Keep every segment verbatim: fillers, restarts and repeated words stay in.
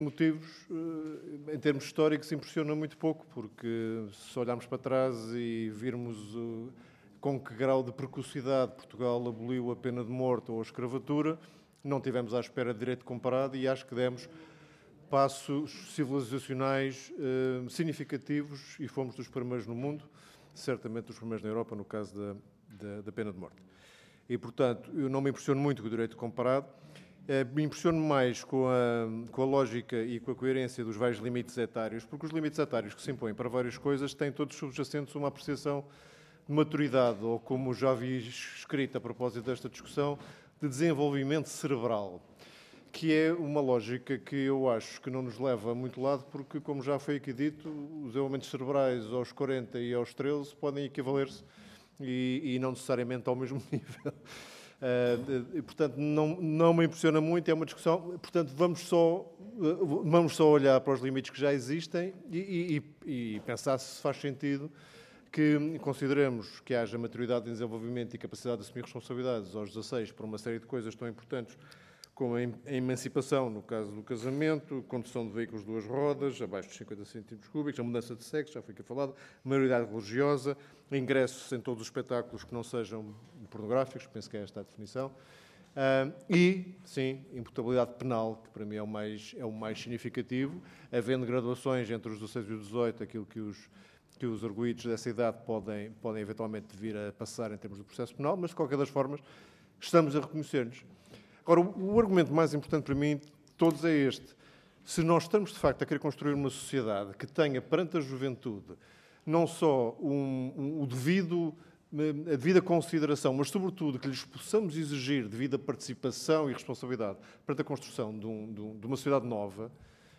motivos, em termos históricos, impressiona muito pouco, porque se olharmos para trás e virmos com que grau de precocidade Portugal aboliu a pena de morte ou a escravatura, não tivemos à espera de direito comparado e acho que demos passos civilizacionais eh, significativos e fomos dos primeiros no mundo, certamente dos primeiros na Europa, no caso da, da, da pena de morte. E, portanto, eu não me impressiono muito com o direito comparado, eh, me impressiono mais com a, com a lógica e com a coerência dos vários limites etários, porque os limites etários que se impõem para várias coisas têm todos subjacentes uma apreciação de maturidade, ou como já vi escrito a propósito desta discussão, de desenvolvimento cerebral, que é uma lógica que eu acho que não nos leva a muito lado, porque, como já foi aqui dito, os desenvolvimentos cerebrais aos quarenta e aos treze podem equivaler-se e, e não necessariamente ao mesmo nível. Uh, e, portanto, não, não me impressiona muito, é uma discussão, portanto, vamos só, uh, vamos só olhar para os limites que já existem e, e, e pensar se faz sentido que consideremos que haja maturidade de desenvolvimento e capacidade de assumir responsabilidades aos dezasseis por uma série de coisas tão importantes como a emancipação, no caso do casamento, condução de veículos de duas rodas, abaixo dos cinquenta centímetros cúbicos, a mudança de sexo, já foi aqui falado, maioridade religiosa, ingressos em todos os espetáculos que não sejam pornográficos, penso que é esta a definição, uh, e, sim, imputabilidade penal, que para mim é o mais, é o mais significativo, havendo graduações entre os dezasseis e os dezoito, aquilo que os, que os arguidos dessa idade podem, podem eventualmente vir a passar em termos do processo penal, mas, de qualquer das formas, estamos a reconhecer-nos. Agora, o argumento mais importante para mim de todos é este. Se nós estamos, de facto, a querer construir uma sociedade que tenha perante a juventude não só um, um, o devido, a devida consideração, mas, sobretudo, que lhes possamos exigir devida participação e responsabilidade perante a construção de, um, de, um, de uma sociedade nova,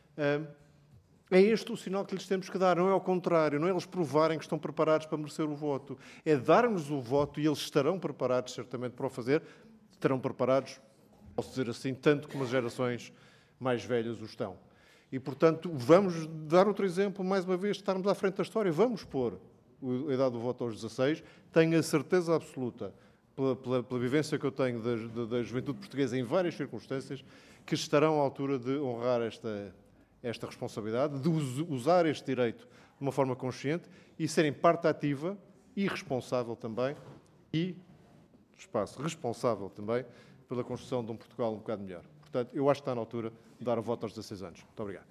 é este o sinal que lhes temos que dar. Não é ao contrário, não é eles provarem que estão preparados para merecer o voto. É darmos o voto e eles estarão preparados, certamente, para o fazer, estarão preparados, posso dizer assim, tanto como as gerações mais velhas o estão. E, portanto, vamos dar outro exemplo, mais uma vez, estarmos à frente da história. Vamos pôr a idade do voto aos dezasseis. Tenho a certeza absoluta, pela, pela, pela vivência que eu tenho da, da, da juventude portuguesa em várias circunstâncias, que estarão à altura de honrar esta, esta responsabilidade, de usar este direito de uma forma consciente e serem parte ativa e responsável também, e, espaço, responsável também, pela construção de um Portugal um bocado melhor. Portanto, eu acho que está na altura de dar o voto aos dezasseis anos. Muito obrigado.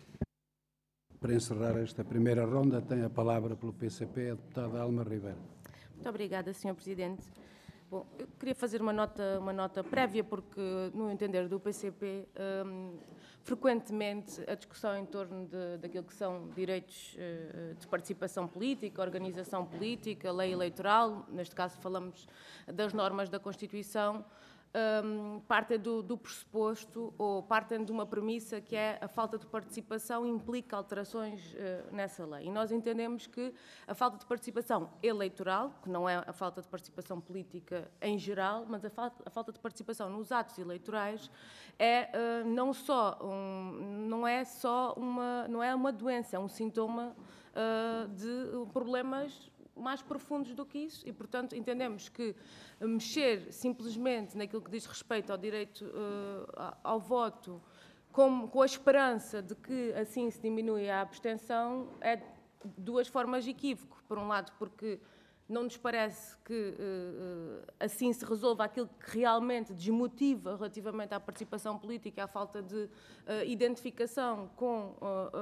Para encerrar esta primeira ronda, tem a palavra pelo P C P a deputada Alma Ribeiro. Muito obrigada, senhor Presidente. Bom, eu queria fazer uma nota, uma nota prévia, porque, no entender do P C P, um, frequentemente a discussão em torno de, daquilo que são direitos uh, de participação política, organização política, lei eleitoral, neste caso falamos das normas da Constituição, Um, partem do, do pressuposto ou partem de uma premissa que é a falta de participação implica alterações uh, nessa lei. E nós entendemos que a falta de participação eleitoral, que não é a falta de participação política em geral, mas a falta, a falta de participação nos atos eleitorais é uh, não só um, não é só uma não é uma doença, é um sintoma uh, de problemas mais profundos do que isso e, portanto, entendemos que mexer simplesmente naquilo que diz respeito ao direito uh, ao voto com, com a esperança de que assim se diminui a abstenção é de duas formas de equívoco. Por um lado, porque não nos parece que uh, assim se resolva aquilo que realmente desmotiva relativamente à participação política, à falta de uh, identificação com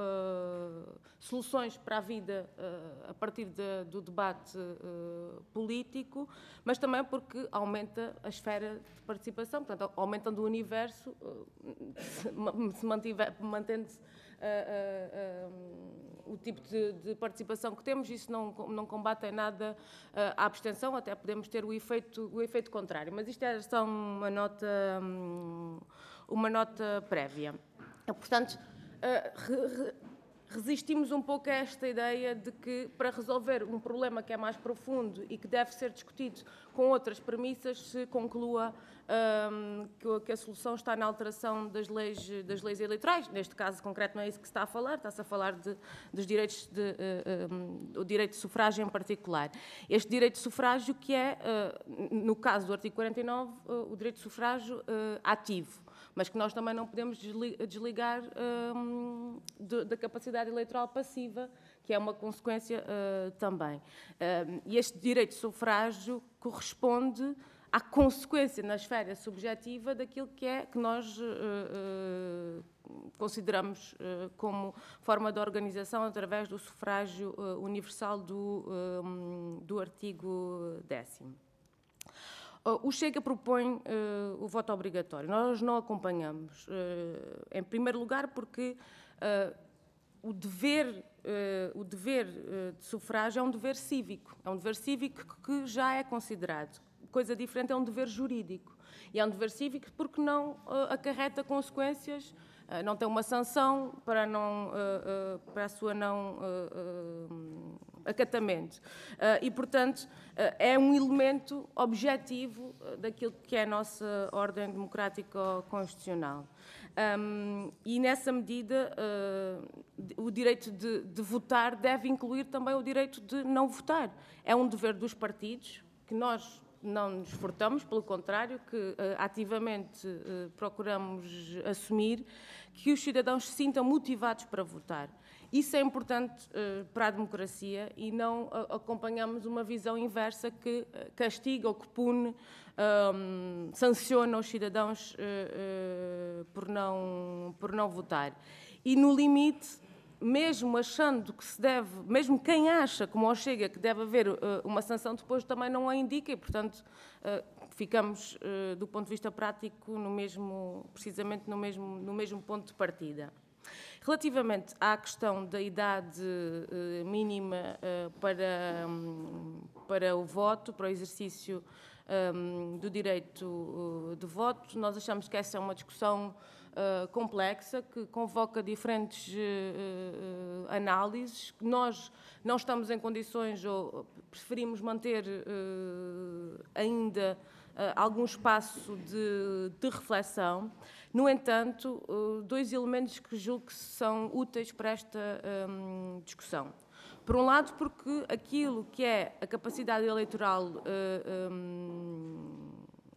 uh, uh, soluções para a vida uh, a partir de, do debate uh, político, mas também porque aumenta a esfera de participação, portanto, aumentando o universo, uh, se, se mantiver, mantendo-se Uh, uh, uh, o tipo de, de participação que temos, isso não, não combate em nada uh, a abstenção, até podemos ter o efeito, o efeito contrário. Mas isto é só uma nota, um, uma nota prévia. Portanto, uh, re, re, resistimos um pouco a esta ideia de que, para resolver um problema que é mais profundo e que deve ser discutido com outras premissas, se conclua um, que, que a solução está na alteração das leis, das leis eleitorais. Neste caso concreto não é isso que se está a falar, está-se a falar de, dos direitos de, uh, um, o direito de sufrágio em particular. Este direito de sufrágio que é, uh, no caso do artigo quarenta e nove, uh, o direito de sufrágio uh, ativo. mas que nós também não podemos desligar um, de, da capacidade eleitoral passiva, que é uma consequência uh, também. Uh, e este direito de sufrágio corresponde à consequência na esfera subjetiva daquilo que é que nós uh, uh, consideramos uh, como forma de organização através do sufrágio uh, universal do, um, do artigo décimo. Uh, o Chega propõe uh, o voto obrigatório. Nós não acompanhamos, uh, em primeiro lugar, porque uh, o dever, uh, o dever uh, de sufrágio é um dever cívico. É um dever cívico que já é considerado. Coisa diferente é um dever jurídico. E é um dever cívico porque não uh, acarreta consequências, uh, não tem uma sanção para, não, uh, uh, para a sua não uh, uh, acatamento. Uh, e, portanto, uh, é um elemento objetivo uh, daquilo que é a nossa ordem democrático-constitucional. Um, e, nessa medida, uh, o direito de, de votar deve incluir também o direito de não votar. É um dever dos partidos, que nós não nos furtamos, pelo contrário, que uh, ativamente uh, procuramos assumir, que os cidadãos se sintam motivados para votar. Isso é importante uh, para a democracia e não uh, acompanhamos uma visão inversa que uh, castiga ou que pune, um, sanciona os cidadãos uh, uh, por, não, por não votar. E, no limite, mesmo achando que se deve, mesmo quem acha, como o Chega, que deve haver uh, uma sanção depois, também não a indica e, portanto, uh, ficamos, uh, do ponto de vista prático, no mesmo, precisamente no mesmo, no mesmo ponto de partida. Relativamente à questão da idade uh, mínima uh, para, um, para o voto, para o exercício um, do direito uh, de voto, nós achamos que essa é uma discussão Uh, complexa, que convoca diferentes uh, uh, análises. Nós não estamos em condições, ou preferimos manter uh, ainda uh, algum espaço de, de reflexão. No entanto, uh, dois elementos que julgo que são úteis para esta um, discussão. Por um lado, porque aquilo que é a capacidade eleitoral uh, um,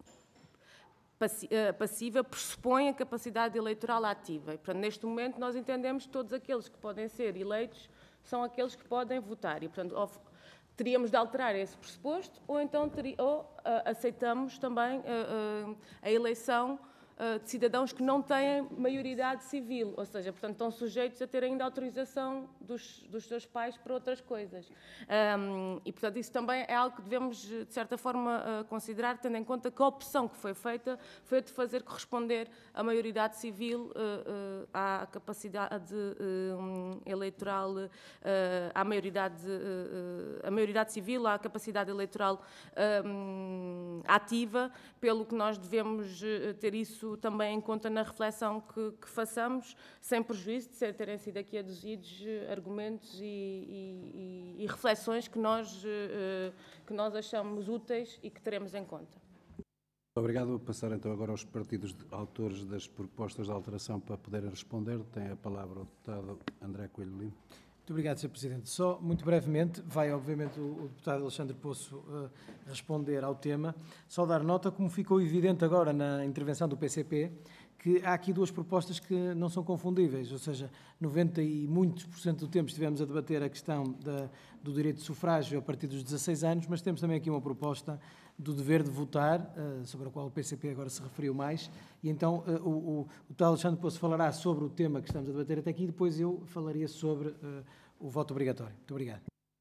passiva pressupõe a capacidade eleitoral ativa. E, portanto, neste momento, nós entendemos que todos aqueles que podem ser eleitos são aqueles que podem votar. E, portanto, ou, teríamos de alterar esse pressuposto ou então teri, ou, uh, aceitamos também uh, uh, a eleição uh, de cidadãos que não têm maioridade civil, ou seja, portanto, estão sujeitos a ter ainda autorização dos, dos seus pais para outras coisas. Um, e, portanto, isso também é algo que devemos, de certa forma, uh, considerar, tendo em conta que a opção que foi feita foi a de fazer corresponder a maioridade civil uh, uh, à capacidade uh, eleitoral, uh, à maioridade, uh, a maioridade civil, à capacidade eleitoral um, ativa, pelo que nós devemos uh, ter isso também em conta na reflexão que, que façamos, sem prejuízo de ser, terem sido aqui aduzidos uh, argumentos e, e, e, e reflexões que nós, uh, que nós achamos úteis e que teremos em conta. Obrigado. Vou passar então agora aos partidos de, autores das propostas de alteração para poderem responder. Tem a palavra o deputado André Coelho Lima. Muito obrigado, senhor Presidente. Só muito brevemente, vai obviamente o, o deputado Alexandre Poço uh, responder ao tema. Só dar nota, como ficou evidente agora na intervenção do P C P, que há aqui duas propostas que não são confundíveis, ou seja, noventa e muitos por cento do tempo estivemos a debater a questão da, do direito de sufrágio a partir dos dezasseis anos, mas temos também aqui uma proposta do dever de votar, uh, sobre a qual o P C P agora se referiu mais, e então uh, o, o deputado Alexandre Poço falará sobre o tema que estamos a debater até aqui, e depois eu falaria sobre uh, o voto obrigatório. Muito obrigado.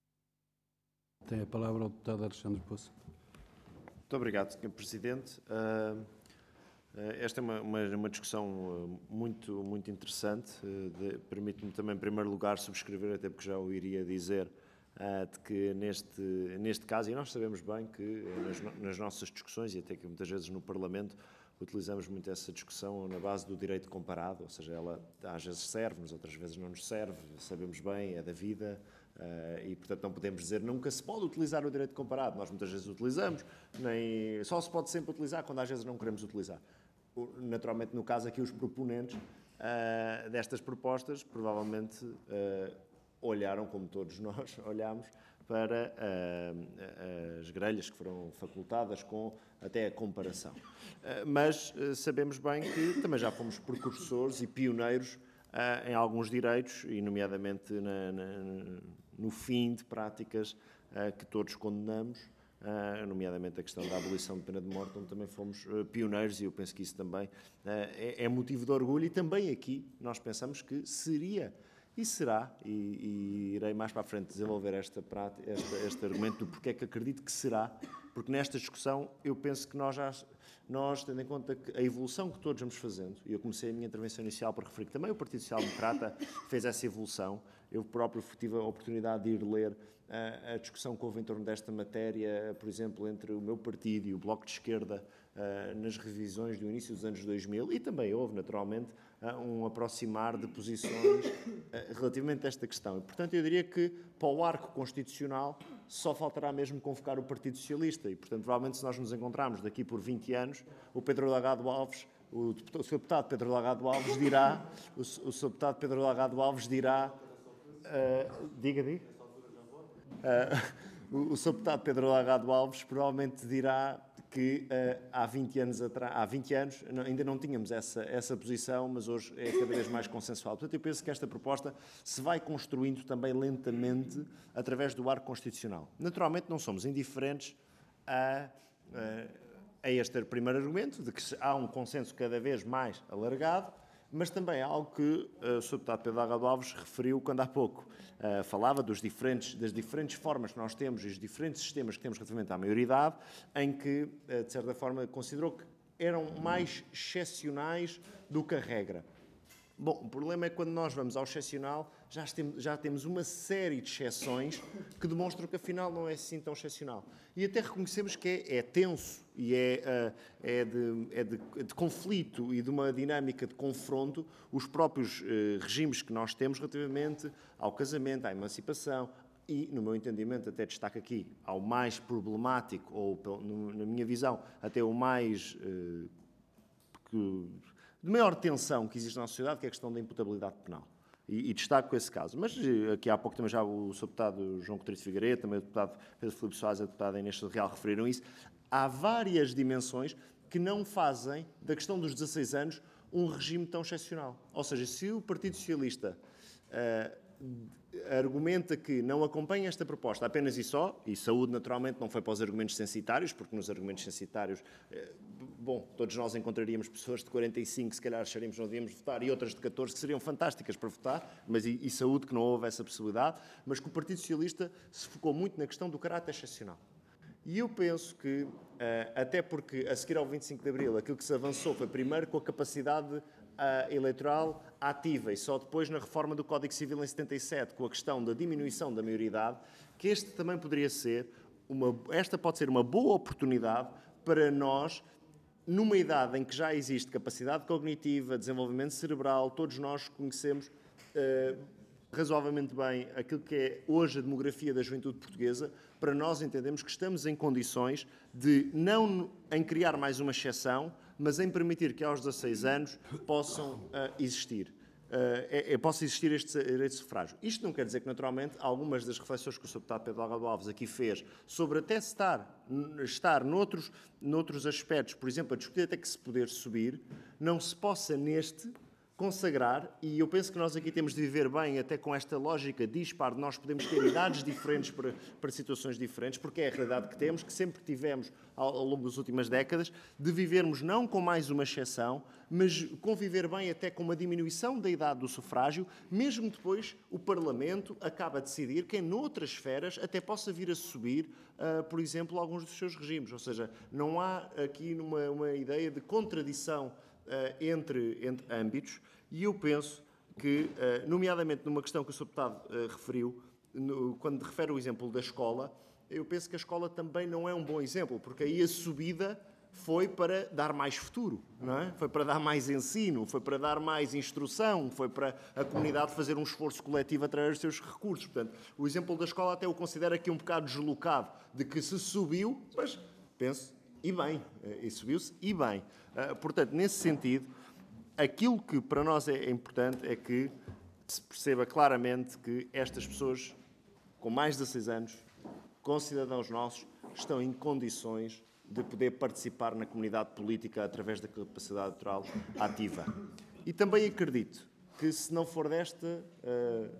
Tem a palavra o deputado Alexandre Poço. Muito obrigado, senhor Presidente. Uh, esta é uma, uma, uma discussão muito, muito interessante. Uh, Permite-me também, em primeiro lugar, subscrever, até porque já o iria dizer, uh, de que neste, neste caso, e nós sabemos bem que nas, nas nossas discussões, e até que muitas vezes no Parlamento, utilizamos muito essa discussão na base do direito comparado, ou seja, ela às vezes serve-nos, outras vezes não nos serve, sabemos bem, é da vida, uh, e portanto não podemos dizer nunca se pode utilizar o direito comparado, nós muitas vezes utilizamos, nem, só se pode sempre utilizar quando às vezes não queremos utilizar. Naturalmente, no caso aqui, os proponentes uh, destas propostas provavelmente uh, olharam, como todos nós olhamos, para uh, as grelhas que foram facultadas com até a comparação. Uh, mas uh, sabemos bem que também já fomos precursores e pioneiros uh, em alguns direitos, e nomeadamente na, na, no fim de práticas uh, que todos condenamos, uh, nomeadamente a questão da abolição de pena de morte, onde também fomos uh, pioneiros, e eu penso que isso também uh, é, é motivo de orgulho, e também aqui nós pensamos que seria e será, e, e irei mais para a frente desenvolver esta, esta, este argumento do porque é que acredito que será, porque nesta discussão eu penso que nós, já, nós tendo em conta que a evolução que todos vamos fazendo, e eu comecei a minha intervenção inicial por referir que também o Partido Social Democrata fez essa evolução, eu próprio tive a oportunidade de ir ler a, a discussão que houve em torno desta matéria, por exemplo, entre o meu partido e o Bloco de Esquerda, Uh, nas revisões do início dos anos dois mil, e também houve, naturalmente, uh, um aproximar de posições uh, relativamente a esta questão. E, portanto, eu diria que para o arco constitucional só faltará mesmo convocar o Partido Socialista, e, portanto, provavelmente se nós nos encontrarmos daqui por vinte anos, o Pedro Lagado Alves, o, o seu deputado Pedro Lagado Alves dirá, o, o seu deputado Pedro Lagado Alves dirá, uh, diga, diga. Uh, o, o seu deputado Pedro Lagado Alves provavelmente dirá que uh, há vinte anos atrás, há vinte anos não, ainda não tínhamos essa, essa posição, mas hoje é cada vez mais consensual. Portanto, eu penso que esta proposta se vai construindo também lentamente através do arco constitucional. Naturalmente, não somos indiferentes a, a, a este primeiro argumento, de que há um consenso cada vez mais alargado, mas também é algo que uh, o senhor deputado Pedro Lagado Alves referiu quando há pouco. Uh, falava dos diferentes, das diferentes formas que nós temos e os diferentes sistemas que temos relativamente à maioridade, em que, uh, de certa forma, considerou que eram mais excepcionais do que a regra. Bom, o problema é que quando nós vamos ao excepcional, já temos, já temos uma série de exceções que demonstram que afinal não é assim tão excepcional. E até reconhecemos que é, é tenso e é, é, de, é de, de conflito e de uma dinâmica de confronto os próprios eh, regimes que nós temos relativamente ao casamento, à emancipação e, no meu entendimento, até destaco aqui, ao mais problemático, ou no, na minha visão, até o mais... Eh, que, de maior tensão que existe na nossa sociedade, que é a questão da imputabilidade penal. E, e destaco esse caso. Mas aqui há pouco também já o seu deputado João Coutinho de Figueiredo, também o deputado Pedro Filipe Soares e a deputada Inês Real referiram isso. Há várias dimensões que não fazem da questão dos dezasseis anos um regime tão excepcional. Ou seja, se o Partido Socialista uh, argumenta que não acompanha esta proposta apenas e só, e saúde naturalmente não foi para os argumentos censitários, porque nos argumentos censitários... Uh, Bom, todos nós encontraríamos pessoas de quarenta e cinco, se calhar acharíamos que não devíamos votar, e outras de catorze que seriam fantásticas para votar, mas e, e saúde que não houve essa possibilidade, mas que o Partido Socialista se focou muito na questão do caráter excepcional. E eu penso que, até porque a seguir ao vinte e cinco de Abril, aquilo que se avançou foi primeiro com a capacidade eleitoral ativa e só depois na reforma do Código Civil em setenta e sete, com a questão da diminuição da maioridade, que este também poderia ser, uma, esta pode ser uma boa oportunidade para nós, numa idade em que já existe capacidade cognitiva, desenvolvimento cerebral, todos nós conhecemos uh, razoavelmente bem aquilo que é hoje a demografia da juventude portuguesa, para nós entendermos que estamos em condições de não em criar mais uma exceção, mas em permitir que aos dezasseis anos possam uh, existir. Uh, é, é, possa existir este direito de sufrágio. Isto não quer dizer que, naturalmente, algumas das reflexões que o senhor deputado Pedro Lagado Alves aqui fez sobre até estar, estar noutros, noutros aspectos, por exemplo, a discutir até que se poder subir, não se possa neste consagrar, e eu penso que nós aqui temos de viver bem até com esta lógica dispar, de nós podemos ter idades diferentes para, para situações diferentes, porque é a realidade que temos, que sempre tivemos ao, ao longo das últimas décadas, de vivermos não com mais uma exceção, mas conviver bem até com uma diminuição da idade do sufrágio, mesmo depois o Parlamento acaba a decidir que, noutras esferas, até possa vir a subir, uh, por exemplo, alguns dos seus regimes. Ou seja, não há aqui uma, uma ideia de contradição uh, entre, entre âmbitos, e eu penso que, uh, nomeadamente numa questão que o senhor deputado uh, referiu, no, quando refere o exemplo da escola, eu penso que a escola também não é um bom exemplo, porque aí a subida foi para dar mais futuro, não é? Foi para dar mais ensino, foi para dar mais instrução, foi para a comunidade fazer um esforço coletivo através dos seus recursos. Portanto, o exemplo da escola até o considero aqui um bocado deslocado, de que se subiu, mas penso, e bem, e subiu-se, e bem. Portanto, nesse sentido, aquilo que para nós é importante é que se perceba claramente que estas pessoas com mais de dezasseis anos concidadãos nossos estão em condições de poder participar na comunidade política através da capacidade eleitoral ativa. E também acredito que, se não for desta, uh,